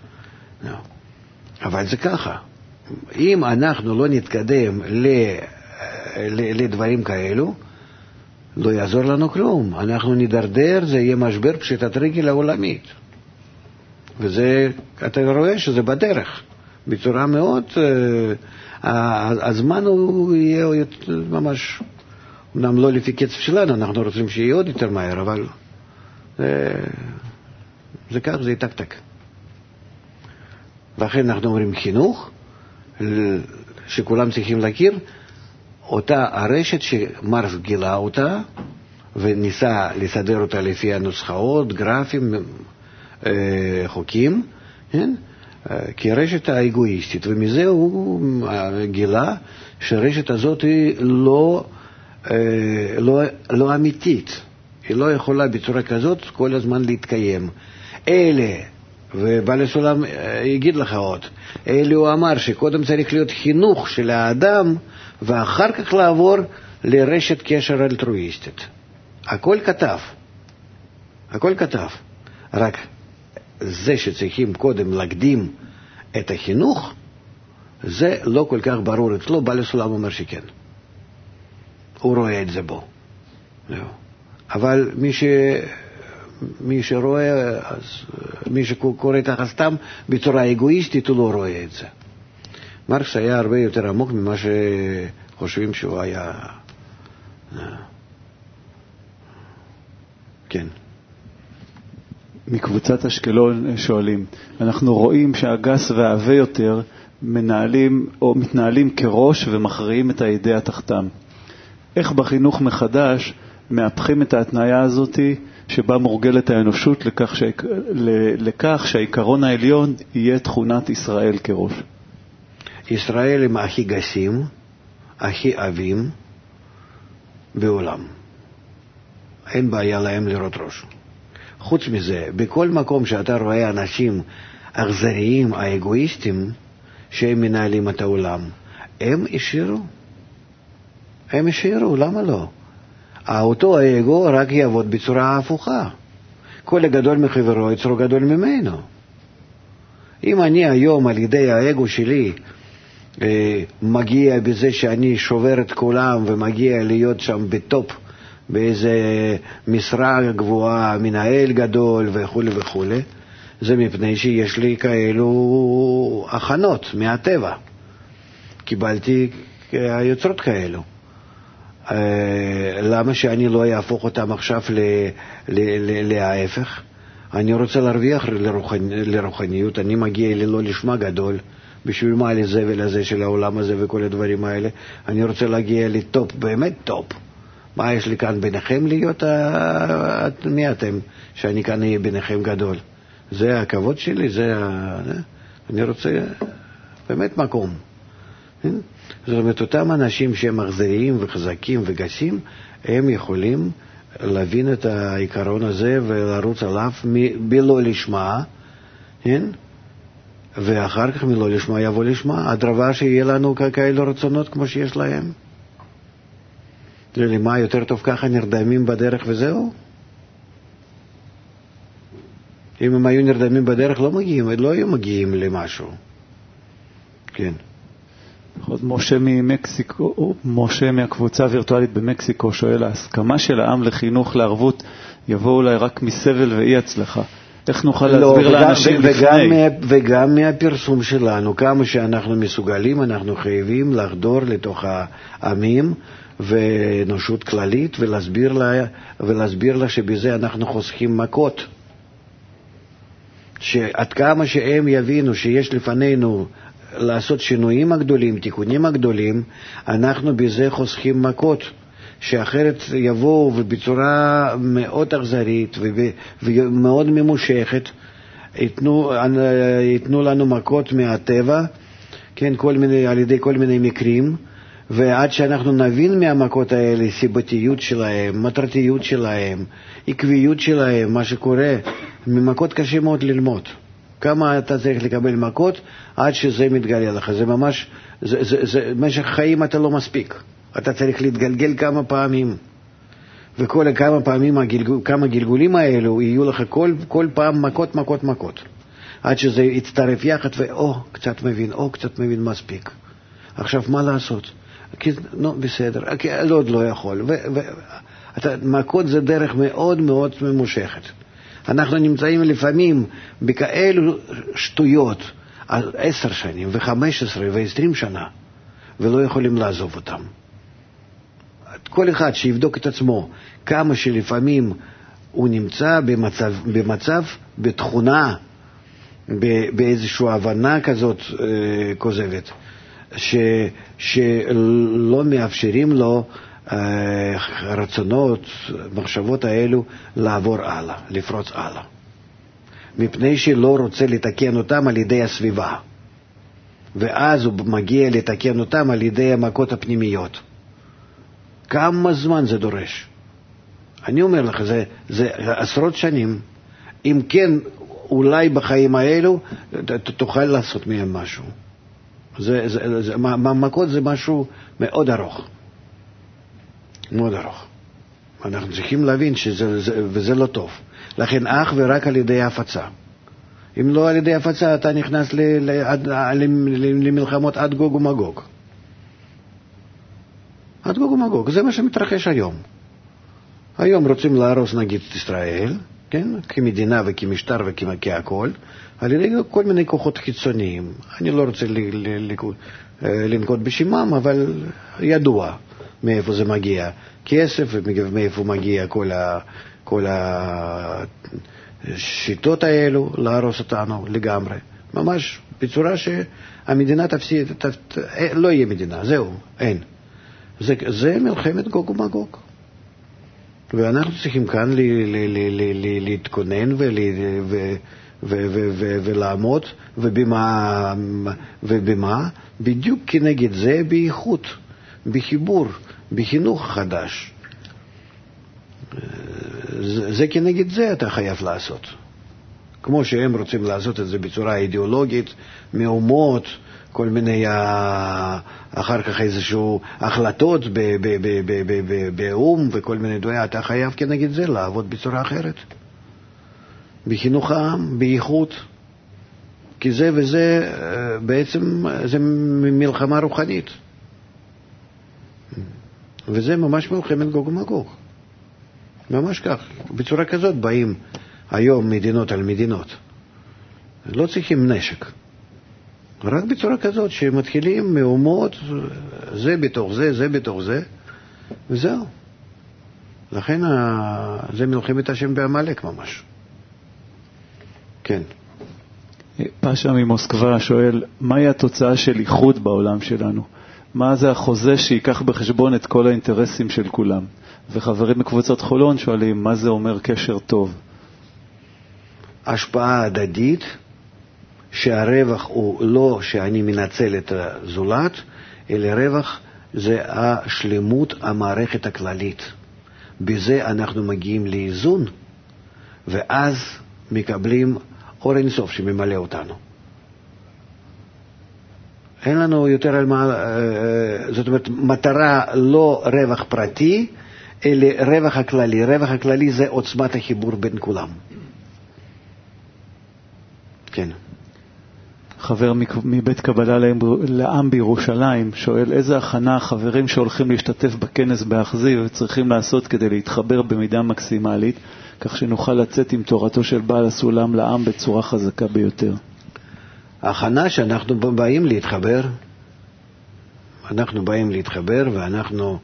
אבל זה ככה. אם אנחנו לא נתקדם לדברים כאלו, לא יעזור לנו כלום. אנחנו נדרדר, זה יהיה משבר פשיטת רגל העולמית. וזה, אתה רואה שזה בדרך. בצורה מאוד, הזמן הוא יהיה ממש, אמנם לא לפי קצב שלנו, אנחנו רוצים שיהיה עוד יותר מהר, אבל זה כך, זה יתק-תק. לכן אנחנו אומרים חינוך, שכולם צריכים להכיר, אותה הרשת שמרקס גילה אותה, וניסה לסדר אותה לפי הנוסחאות, גרפים, חוקים, כן? כרשת האגואיסטית, ומזה הוא גילה שהרשת הזאת היא לא אמיתית. היא לא יכולה בצורה כזאת כל הזמן להתקיים. אלה, ובעל הסולם יגיד לך עוד, אלה הוא אמר שקודם צריך להיות חינוך של האדם, ואחר כך לעבור לרשת קשר אלטרואיסטית. הכל כתב. רק זה שצריכים קודם להקדים את החינוך, זה לא כל כך ברור אצלו. בעל הסולם אומר שכן. הוא רואה את זה בו. אבל מי שרואה, אז מי שקורא תחת סתם בצורה אגואיסטית, הוא לא רואה את זה. מרקס היה הרבה יותר עמוק ממה שחושבים שהוא היה. כן. מקבוצת אשקלון שואלים, אנחנו רואים שהגס והעבה יותר מתנהלים כראש ומכריעים את האידאה תחתם. איך בחינוך מחדש מהפכים את ההתניה הזאת שבה מורגלת האנושות לכך שהעיקרון העליון יהיה תכונת ישראל כראש? ישראל הם הכי גסים, הכי עבים בעולם. אין בעיה להם לראות ראש. חוץ מזה, בכל מקום שאתה רואה אנשים אכזריים, האגואיסטים, שהם מנהלים את העולם, הם השאירו, למה לא? אותו האגו רק יעבוד בצורה הפוכה. כל הגדול מחברו יצרו גדול ממנו. אם אני היום על ידי האגו שלי מגיע בזה שאני שובר את כולם ומגיע להיות שם בטופ, באיזה משרה גבוהה, מנהל גדול וכו' וכו', זה מפני שיש לי כאלו הכנות מהטבע. קיבלתי היוצרות כאלו. למה שאני לא יהפוך אותם עכשיו להפך? אני רוצה להרוויח לרוחניות, אני מגיע ללא לשמה גדול, בשביל מה לזה ולזה של העולם הזה וכל הדברים האלה. אני רוצה להגיע לטופ, באמת טופ. מה יש לי כאן ביניכם להיות? מי אתם שאני כאן אהיה ביניכם גדול? זה הכבוד שלי, אני רוצה באמת מקום. זאת אומרת, אותם אנשים שהם אכזריים וחזקים וגסים, הם יכולים להבין את העיקרון הזה ולרוץ עליו בלא לשמה, ואחר כך מלא לשמה יבוא לשמה. הדבר שיהיה לנו כאלו רצונות כמו שיש להם. למה יותר טוב ככה נרדמים בדרך וזהו? אם הם היו נרדמים בדרך לא היו מגיעים למשהו. כן. משה ממקסיקו, משה מהקבוצה הווירטואלית במקסיקו שואל, ההסכמה של העם לחינוך לערבות יבוא אולי רק מסבל ואי הצלחה. איך נוכל להסביר לאנשים לפני? וגם מהפרסום שלנו, כמה שאנחנו מסוגלים, אנחנו חייבים לחדור לתוך העמים ונושות כללית ולהסביר לה שבזה אנחנו חוסכים מכות. שעד כמה שהם יבינו שיש לפנינו לעשות שינויים הגדולים, תיקונים הגדולים, אנחנו בזה חוסכים מכות, שאחרת יבואו ובצורה מאוד אכזרית ומאוד ממושכת, ייתנו לנו מכות מהטבע, כן, על ידי כל מיני מקרים, ועד שאנחנו נבין מהמכות האלה סיבתיות שלהם, מטרתיות שלהם, עקביות שלהם, מה שקורה, ממכות קשה מאוד ללמוד. כמה אתה צריך לקבל מכות עד שזה מתגלה לך. זה ממש, במשך חיים אתה לא מספיק. אתה צריך להתגלגל כמה פעמים. וכל כמה פעמים, כמה גלגולים האלו, יהיו לך כל פעם מכות. עד שזה יצטרף יחד, קצת מבין מספיק. עכשיו, מה לעשות? בסדר, עוד לא יכול. מכות זה דרך מאוד מאוד ממושכת. אנחנו נמצאים לפעמים בכאלו שטויות על 10 שנים ו15 ו20 שנה, ולא יכולים לעזוב אותם. כל אחד שיבדוק את עצמו, כמה שלפעמים הוא נמצא במצב, בתכונה, באיזושהי הבנה כזאת כוזבת, שלא מאפשרים לו רצונות, מחשבות האלו לעבור הלאה, לפרוץ הלאה. מפני שלא רוצה לתקן אותם על ידי הסביבה. ואז הוא מגיע לתקן אותם על ידי המכות הפנימיות. כמה זמן זה דורש? אני אומר לך, זה עשרות שנים. אם כן, אולי בחיים האלו תוכל לעשות מהם משהו. מכות זה משהו מאוד ארוך. מאוד ארוך. אנחנו צריכים להבין וזה לא טוב. לכן אך ורק על ידי ההפצה. אם לא על ידי ההפצה, אתה נכנס למלחמות עד גוג ומגוג. עד גוג ומגוג. זה מה שמתרחש היום. היום רוצים להרוס נגיד את ישראל, כן? כמדינה וכמשטר וכהכל, על ידי כל מיני כוחות חיצוניים. אני לא רוצה לנקוט בשמם, אבל ידוע מאיפה זה מגיע. כסף ומאיפה מגיע כל השיטות האלו להרוס אותנו לגמרי. ממש בצורה שהמדינה תפסיד, לא יהיה מדינה, זהו, אין. זה מלחמת גוג ומגוג. ואנחנו צריכים כאן להתכונן ולעמוד, ובמה בדיוק כנגד זה באיכות, בחיבור, בחינוך חדש. זה כנגד זה אתה חייב לעשות. כמו שהם רוצים לעשות את זה בצורה אידיאולוגית, מהומות, כל מיני אחר כך איזשהו החלטות באום וכל מיני דברים, אתה חייב כנגד זה לעבוד בצורה אחרת. בחינוך העם, באיכות. כי זה וזה בעצם זה מלחמה רוחנית. וזה ממש מלחמת גוג ומגוג. ממש כך. בצורה כזאת באים היום מדינות על מדינות. לא צריכים נשק. רק בצורה כזאת שמתחילים מהומות, זה בתוך זה, זה בתוך זה, וזהו. לכן זה מלחמת השם בעמלק ממש. כן. פאשה ממוסקבה שואל, מהי התוצאה של איחוד בעולם שלנו? מה זה החוזה שיקח בחשבון את כל האינטרסים של כולם? וחברים מקבוצת חולון שואלים, מה זה אומר קשר טוב? השפעה הדדית, שהרווח הוא לא שאני מנצל את הזולת, אלא רווח זה השלמות המערכת הכללית. בזה אנחנו מגיעים לאיזון, ואז מקבלים אור אינסוף שממלא אותנו. אין לנו יותר על מה, זאת אומרת, מטרה לא רווח פרטי, אלא רווח הכללי. רווח הכללי זה עוצמת החיבור בין כולם. כן. חבר מבית קבלה לעם בירושלים, שואל איזה הכנה החברים שהולכים להשתתף בכנס באכזיב צריכים לעשות כדי להתחבר במידה מקסימלית, כך שנוכל לצאת עם תורתו של בעל הסולם לעם בצורה חזקה ביותר. ההכנה שאנחנו באים להתחבר, אנחנו באים להתחבר ואנחנו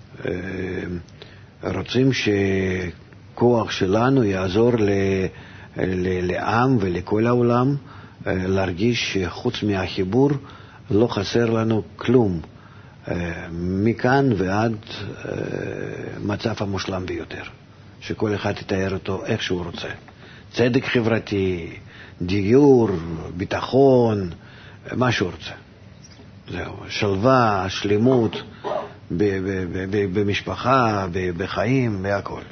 רוצים שכוח שלנו יעזור לעם ולכל העולם להרגיש שחוץ מהחיבור לא חסר לנו כלום, מכאן ועד מצב המושלם ביותר, שכל אחד יתאר אותו איך שהוא רוצה. צדק חברתי, דיור, ביטחון, מה שהוא רוצה. זהו, שלווה, שלמות במשפחה, בחיים, והכל.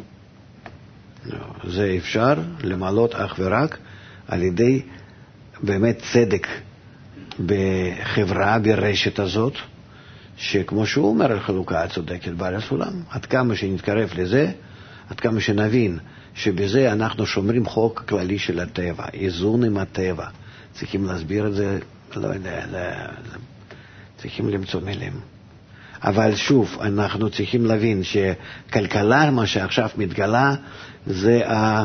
זה אפשר למלות אך ורק על ידי באמת צדק בחברה, ברשת הזאת, שכמו שהוא אומר על חלוקה הצודקת בעל הסולם, עד כמה שנתקרב לזה, עד כמה שנבין שבזה אנחנו שומרים חוק כללי של הטבע, איזון עם הטבע. צריכים להסביר את זה, לא יודע, צריכים למצוא מילים. אבל שוב, אנחנו צריכים להבין שכלכלה, מה שעכשיו מתגלה, זה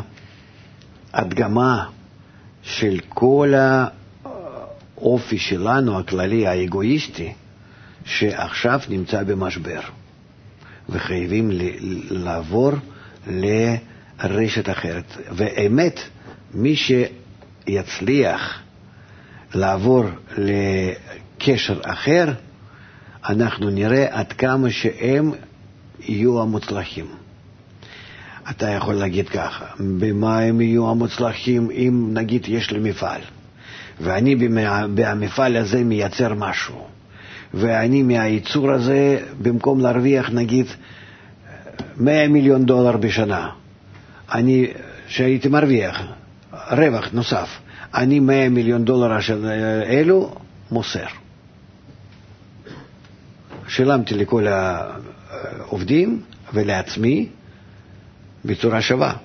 ההדגמה של כל האופי שלנו, הכללי, האגואיסטי, שעכשיו נמצא במשבר. וחייבים לעבור לרשת אחרת. ואמת, מי שיצליח לעבור לקשר אחר, אנחנו נראה עד כמה שהם יהיו המוצלחים. אתה יכול להגיד ככה, במה הם יהיו המוצלחים אם נגיד יש לי מפעל, ואני במפעל הזה מייצר משהו, ואני מהייצור הזה במקום להרוויח נגיד $100 מיליון בשנה, שהייתי מרוויח רווח נוסף, אני $100 מיליון של אלו מוסר. שילמתי לכל העובדים ולעצמי בצורה שווה.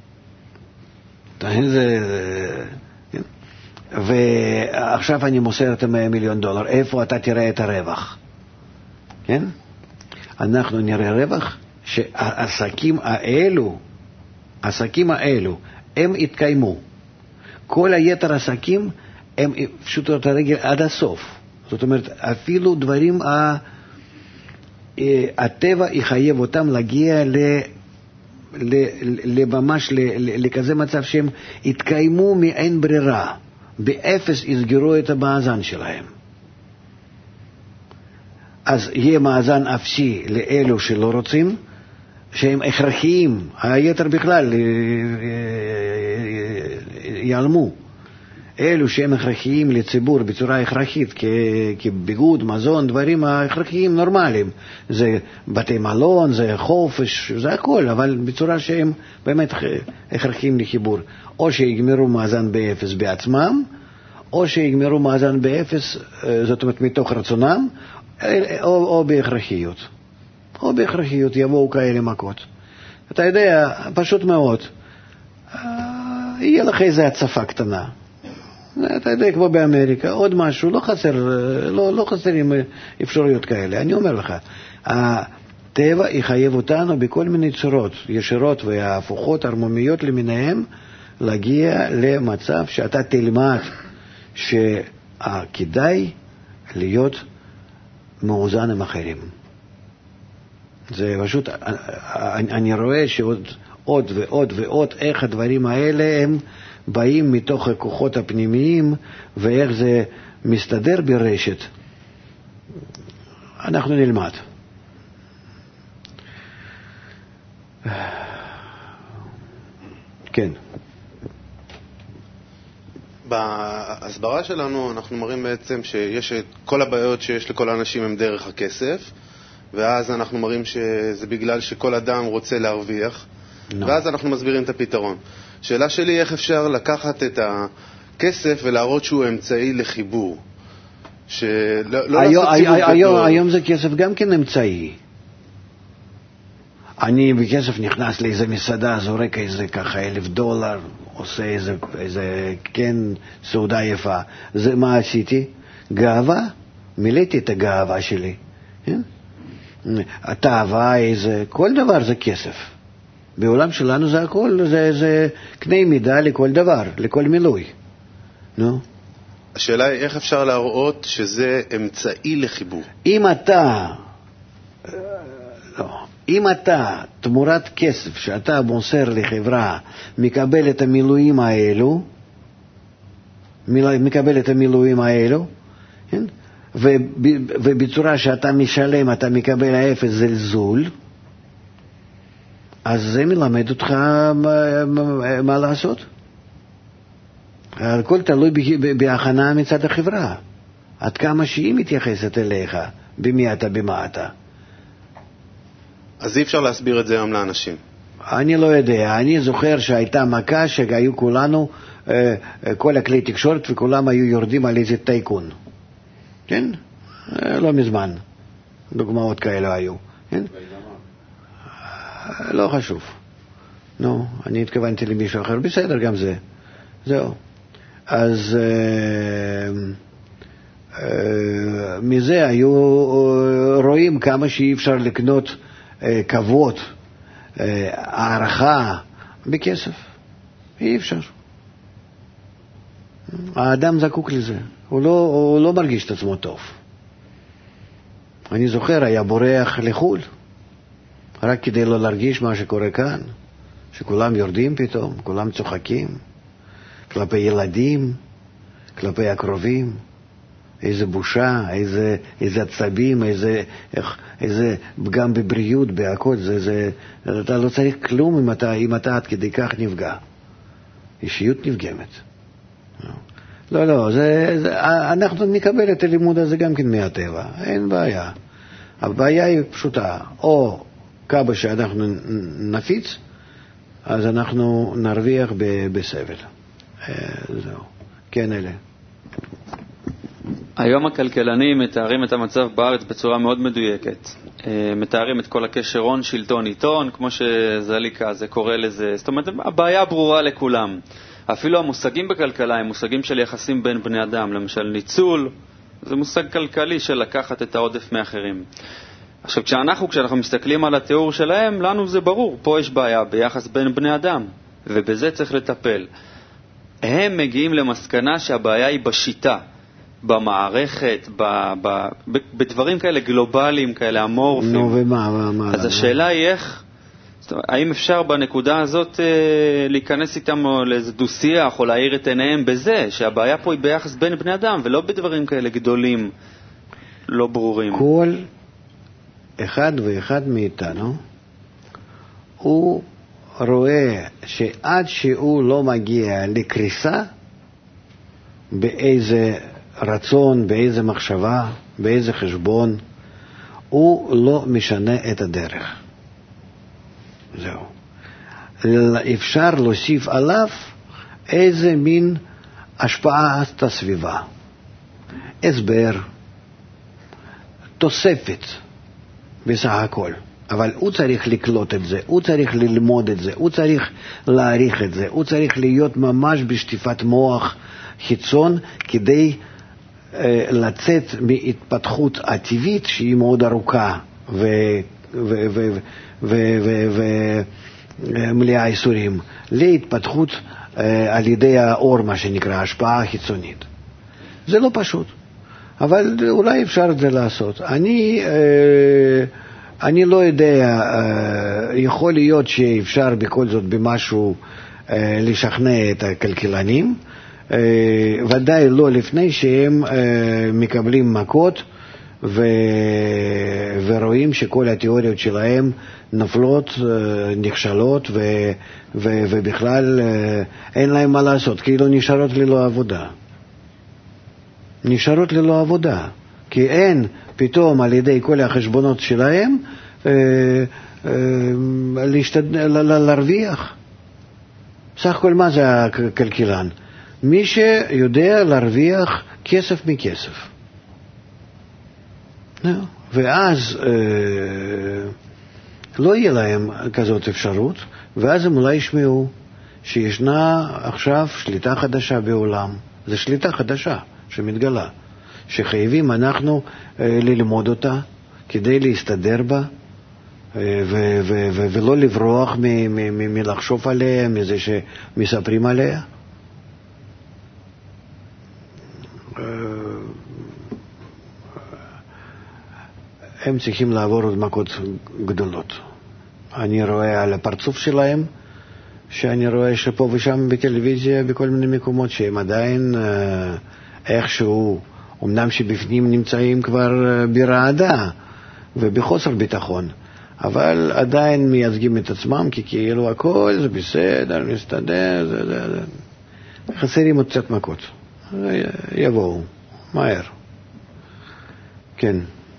ועכשיו אני מוסר את $100 מיליון. איפה אתה תראה את הרווח? כן? אנחנו נראה רווח שהעסקים האלו, הם התקיימו. כל היתר עסקים הם פשוט את הרגל עד הסוף. זאת אומרת, אפילו דברים הטבע יחייב אותם להגיע ממש לכזה מצב שהם התקיימו מאין ברירה, באפס יסגרו את המאזן שלהם. אז יהיה מאזן אפסי לאלו שלא רוצים, שהם הכרחיים, היתר בכלל ייעלמו. אלו שהם הכרחיים לציבור בצורה הכרחית, כביגוד, מזון, דברים הכרחיים נורמליים. זה בתי מלון, זה חופש, זה הכל, אבל בצורה שהם באמת הכרחיים לחיבור. או שיגמרו מאזן באפס בעצמם, או שיגמרו מאזן באפס, זאת אומרת מתוך רצונם, או בהכרחיות. או בהכרחיות יבואו כאלה מכות. אתה יודע, פשוט מאוד, יהיה לך איזו הצפה קטנה. אתה יודע, כמו באמריקה, עוד משהו, לא חסרים אפשרויות כאלה. אני אומר לך, הטבע יחייב אותנו בכל מיני צורות, ישירות והפוכות, הרמומיות למיניהם, להגיע למצב שאתה תלמד שכדאי להיות מאוזן עם אחרים. זה פשוט, אני רואה שעוד ועוד ועוד איך הדברים האלה הם באים מתוך הכוחות הפנימיים, ואיך זה מסתדר ברשת. אנחנו נלמד. כן. בהסברה שלנו אנחנו מראים בעצם שיש את כל הבעיות שיש לכל האנשים הם דרך הכסף, ואז אנחנו מראים שזה בגלל שכל אדם רוצה להרוויח, ואז אנחנו מסבירים את הפתרון. שאלה שלי, איך אפשר לקחת את הכסף ולהראות שהוא אמצעי לחיבור? היום זה כסף גם כן אמצעי. אני בכסף נכנס לאיזה מסעדה, זורק איזה ככה $1,000, עושה איזה כן סעודה יפה. זה מה עשיתי? גאווה, מילאתי את הגאווה שלי. התאווה, כל דבר זה כסף. בעולם שלנו זה הכל, זה קנה מידה לכל דבר, לכל מילוי. נו? השאלה היא איך אפשר להראות שזה אמצעי לחיבור. אם אתה תמורת כסף שאתה מוסר לחברה מקבל את המילואים האלו, כן? ובצורה שאתה משלם אתה מקבל האפס זלזול, אז זה מלמד אותך מה לעשות. הכל תלוי בהכנה מצד החברה, עד כמה שהיא מתייחסת אליך, במה אתה. אז אי אפשר להסביר את זה היום לאנשים. אני לא יודע, אני זוכר שהייתה מכה שהיו כולנו, כל הכלי תקשורת, וכולם היו יורדים על איזה טייקון. כן? לא מזמן. דוגמאות כאלה היו. כן? לא חשוב. נו, אני התכוונתי למישהו אחר. בסדר, גם זה. זהו. אז מזה היו רואים כמה שאי אפשר לקנות כבוד, הערכה בכסף. אי אפשר. האדם זקוק לזה. הוא לא מרגיש את עצמו טוב. אני זוכר, היה בורח לחול, רק כדי לא להרגיש מה שקורה כאן, שכולם יורדים פתאום, כולם צוחקים, כלפי ילדים, כלפי הקרובים. איזה בושה, איזה עצבים, איזה גם בבריאות, בהכל. אתה לא צריך כלום אם אתה עד כדי כך נפגע. אישיות נפגמת. לא, אנחנו נקבל את הלימוד הזה גם כן מהטבע, אין בעיה. הבעיה היא פשוטה, או כמה שאנחנו נפיץ, אז אנחנו נרוויח בסבל. זהו. כן, אלה. היום הכלכלנים מתארים את המצב בארץ בצורה מאוד מדויקת. מתארים את כל הקשר הון, שלטון, עיתון, כמו שזליקה זה קורא לזה. זאת אומרת, הבעיה ברורה לכולם. אפילו המושגים בכלכלה הם מושגים של יחסים בין בני אדם. למשל, ניצול, זה מושג כלכלי של לקחת את העודף מאחרים. עכשיו, כשאנחנו מסתכלים על התיאור שלהם, לנו זה ברור. פה יש בעיה ביחס בין בני אדם, ובזה צריך לטפל. הם מגיעים למסקנה שהבעיה היא בשיטה. במערכת, בדברים כאלה גלובליים, כאלה אמורפיים. נו, ומה? אז השאלה היא האם אפשר בנקודה הזאת להיכנס איתם לאיזה דו-שיח או להעיר את עיניהם בזה, שהבעיה פה היא ביחס בין בני אדם, ולא בדברים כאלה גדולים, לא ברורים. כל אחד ואחד מאיתנו, הוא רואה שעד שהוא לא מגיע לקריסה, באיזה רצון, באיזה מחשבה, באיזה חשבון, הוא לא משנה את הדרך. זהו. אפשר להוסיף עליו איזה מין השפעה את הסביבה. הסבר, תוספת, בסך הכל. אבל הוא צריך לקלוט את זה, הוא צריך ללמוד את זה, הוא צריך להעריך את זה, הוא צריך להיות ממש בשטיפת מוח חיצון כדי לצאת מהתפתחות הטבעית שהיא מאוד ארוכה ומלאה איסורים, להתפתחות על ידי האור, מה שנקרא, השפעה חיצונית. זה לא פשוט, אבל אולי אפשר את זה לעשות. אני לא יודע, יכול להיות שאפשר בכל זאת במשהו לשכנע את הכלכלנים, ודאי לא לפני שהם מקבלים מכות ורואים שכל התיאוריות שלהם נופלות, נכשלות ובכלל אין להם מה לעשות, כאילו נשארות ללא עבודה. כי אין פתאום על ידי כל החשבונות שלהם להרוויח. סך הכל מה זה הכלכלן? מי שיודע להרוויח כסף מכסף. ואז לא יהיה להם כזאת אפשרות, ואז הם אולי ישמעו שישנה עכשיו שליטה חדשה בעולם. זו שליטה חדשה שמתגלה, שחייבים אנחנו ללמוד אותה כדי להסתדר בה, ולא לברוח מלחשוב עליה, מזה שמספרים עליה. הם צריכים לעבור עוד מכות גדולות. אני רואה על הפרצוף שלהם, שאני רואה שפה ושם בטלוויזיה, בכל מיני מקומות, שהם עדיין איכשהו, אמנם שבפנים נמצאים כבר ברעדה ובחוסר ביטחון, אבל עדיין מייצגים את עצמם, כי כאילו הכל זה בסדר, מסתדר, זה. חסרים עוד קצת מכות. יבואו, מהר. כן.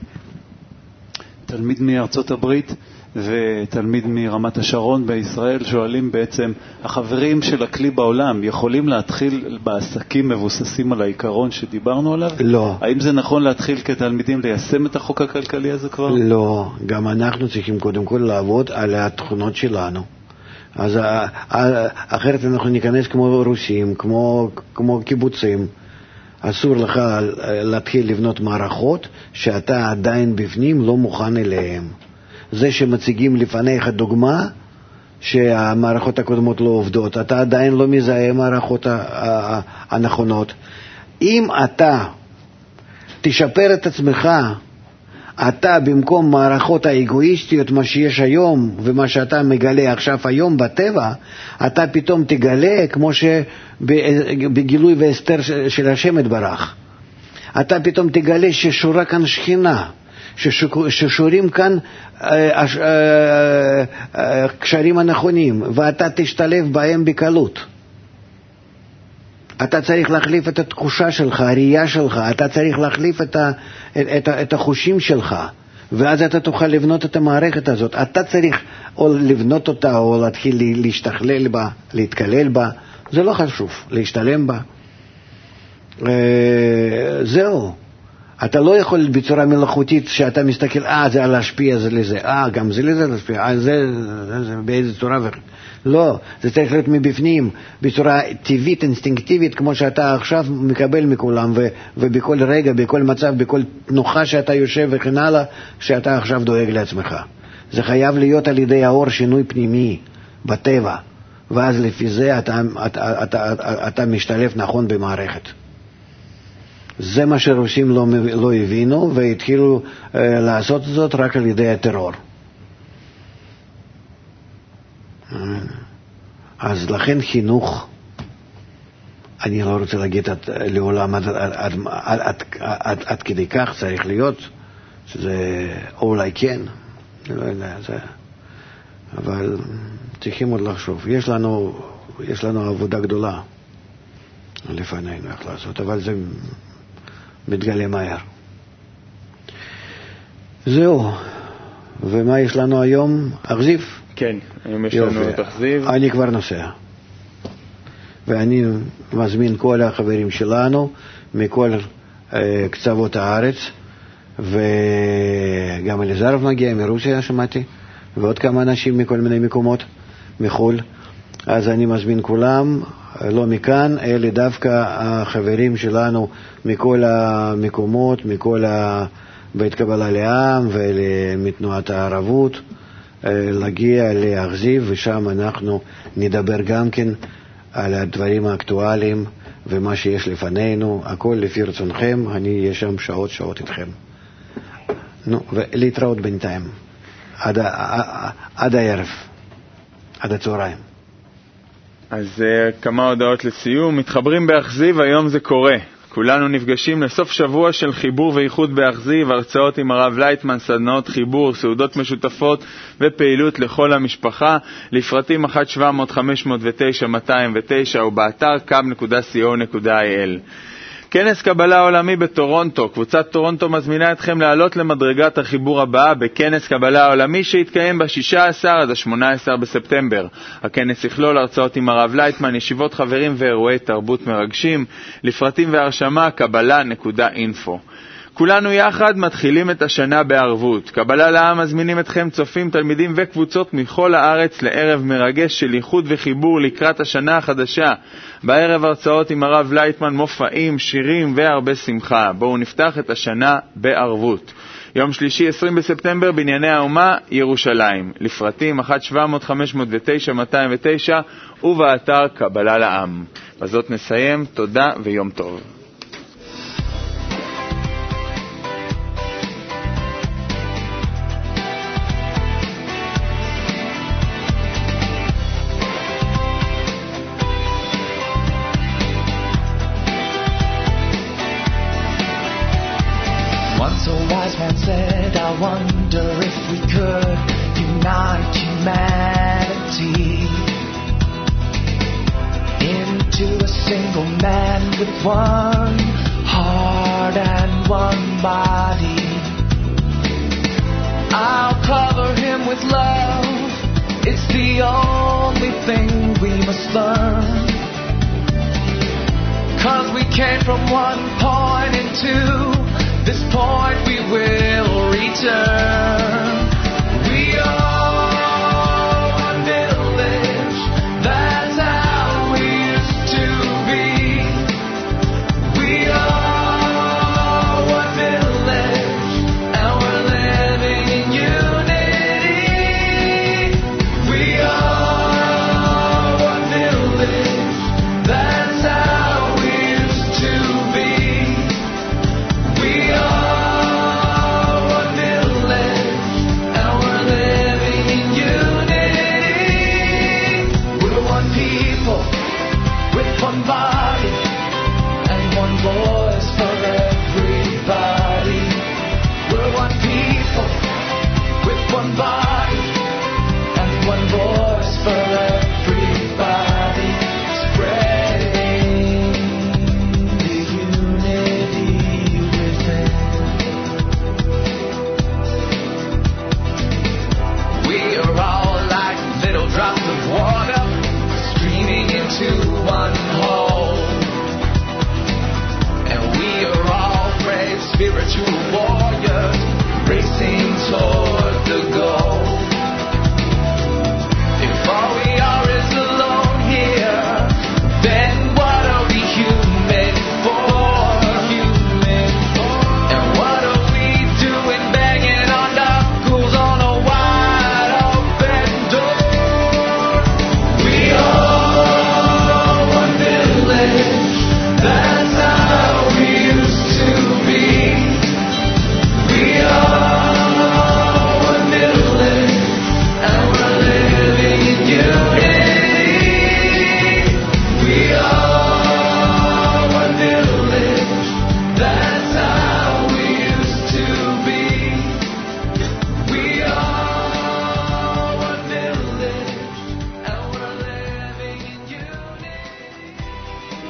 תלמיד מארצות הברית ותלמיד מרמת השרון בישראל שואלים בעצם, החברים של הכלי בעולם יכולים להתחיל בעסקים מבוססים על העיקרון שדיברנו עליו? לא. האם זה נכון להתחיל כתלמידים ליישם את החוק הכלכלי הזה כבר? לא, גם אנחנו צריכים קודם כל לעבוד על התכונות שלנו. אז אחרת אנחנו ניכנס כמו רוסים, כמו קיבוצים. אסור לך להתחיל לבנות מערכות שאתה עדיין בפנים לא מוכן אליהם. זה שמציגים לפניך דוגמה שהמערכות הקודמות לא עובדות, אתה עדיין לא מזהה מערכות הנכונות. אם אתה תשפר את עצמך, אתה במקום מערכות האגואיסטיות, מה שיש היום ומה שאתה מגלה עכשיו היום בטבע, אתה פתאום תגלה כמו שבגילוי והסתר של השם יתברך. אתה פתאום תגלה ששורה כאן שכינה, ששורים כאן קשרים הנכונים, ואתה תשתלב בהם בקלות. אתה צריך להחליף את התחושה שלך, הראייה שלך, אתה צריך להחליף את החושים שלך, ואז אתה תוכל לבנות את המערכת הזאת. אתה צריך או לבנות אותה או להתחיל להשתכלל בה, להתקלל בה, זה לא חשוב, להשתלם בה. זהו. אתה לא יכול בצורה מלאכותית שאתה מסתכל, זה להשפיע זה לזה, גם זה לזה להשפיע, זה באיזה צורה לא, זה צריך להיות מבפנים, בצורה טבעית, אינסטינקטיבית, כמו שאתה עכשיו מקבל מכולם, ובכל רגע, בכל מצב, בכל תנוחה שאתה יושב וכן הלאה, שאתה עכשיו דואג לעצמך. זה חייב להיות על ידי האור שינוי פנימי בטבע, ואז לפי זה אתה משתלב נכון במערכת. זה מה שרוסים לא הבינו, והתחילו לעשות זאת רק על ידי הטרור. אז לכן חינוך, אני לא רוצה להגיד לעולם עד כדי כך צריך להיות, שזה אולי כן, לא יודע, אבל צריכים עוד לחשוב. יש לנו עבודה גדולה לפנינו איך לעשות, אבל זה מתגלה מהר. זהו. ומה יש לנו היום? אכזיב? כן, היום יש לנו את אכזיב. אני כבר נוסע. ואני מזמין כל החברים שלנו מכל קצוות הארץ, וגם אליזרוב מגיע מרוסיה, שמעתי, ועוד כמה אנשים מכל מיני מקומות מחול. אז אני מזמין כולם, לא מכאן, אלא דווקא החברים שלנו מכל המקומות, מכל בית קבלה לעם ומתנועת הערבות, להגיע לאכזיב, ושם אנחנו נדבר גם כן על הדברים האקטואליים ומה שיש לפנינו, הכל לפי רצונכם, אני אהיה שם שעות איתכם. ולהתראות בינתיים, עד הערב, עד הצהריים. אז כמה הודעות לסיום. מתחברים באכזיב, היום זה קורה. כולנו נפגשים לסוף שבוע של חיבור וייחוד באכזיב, הרצאות עם הרב לייטמן, סדנאות חיבור, סעודות משותפות ופעילות לכל המשפחה. לפרטים 1-700-509-209 או באתר kab.co.il. כנס קבלה עולמי בטורונטו. קבוצת טורונטו מזמינה אתכם לעלות למדרגת החיבור הבאה בכנס קבלה עולמי שיתקיים ב-16 עד ה-18 בספטמבר. הכנס יכלול הרצאות עם הרב לייטמן, ישיבות חברים ואירועי תרבות מרגשים. לפרטים והרשמה קבלה.info. כולנו יחד מתחילים את השנה בערבות. קבלה לעם מזמינים אתכם צופים, תלמידים וקבוצות מכל הארץ לערב מרגש של ייחוד וחיבור לקראת השנה החדשה. בערב הרצאות עם הרב לייטמן, מופעים, שירים והרבה שמחה. בואו נפתח את השנה בערבות. יום שלישי 20 בספטמבר בנייני האומה ירושלים. לפרטים 1-700-509-209 ובאתר קבלה לעם. בזאת נסיים. תודה ויום טוב. Once a wise man said, I wonder if we could unite humanity into a single man with one heart and one body. I'll cover him with love. It's the only thing we must learn. 'Cause we came from one point into this point we will return.